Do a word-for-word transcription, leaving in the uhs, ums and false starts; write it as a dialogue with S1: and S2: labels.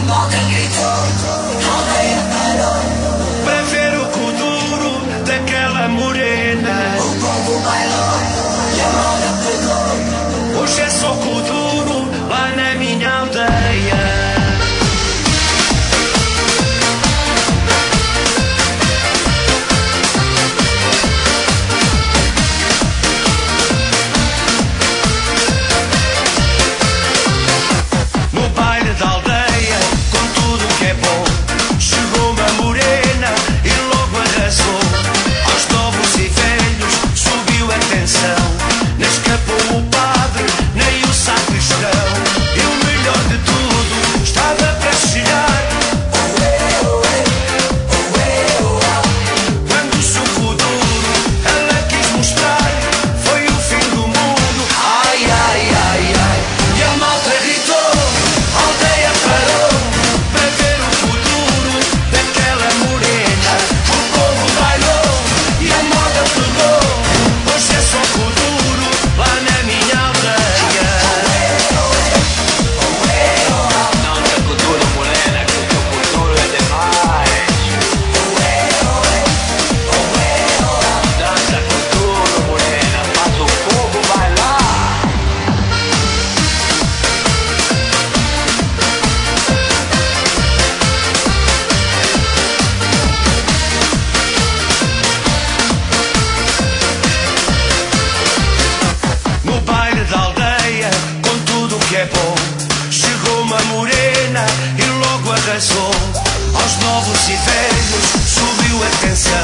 S1: malta gritou, a aldeia parou
S2: para ver o kuduro daquela morena.
S1: O povo bailou e a moda pegou.
S2: Hoje é só kuduro lá na minha aldeia. É bom. Chegou uma morena e logo arrasou. Aos novos e velhos subiu a tensão.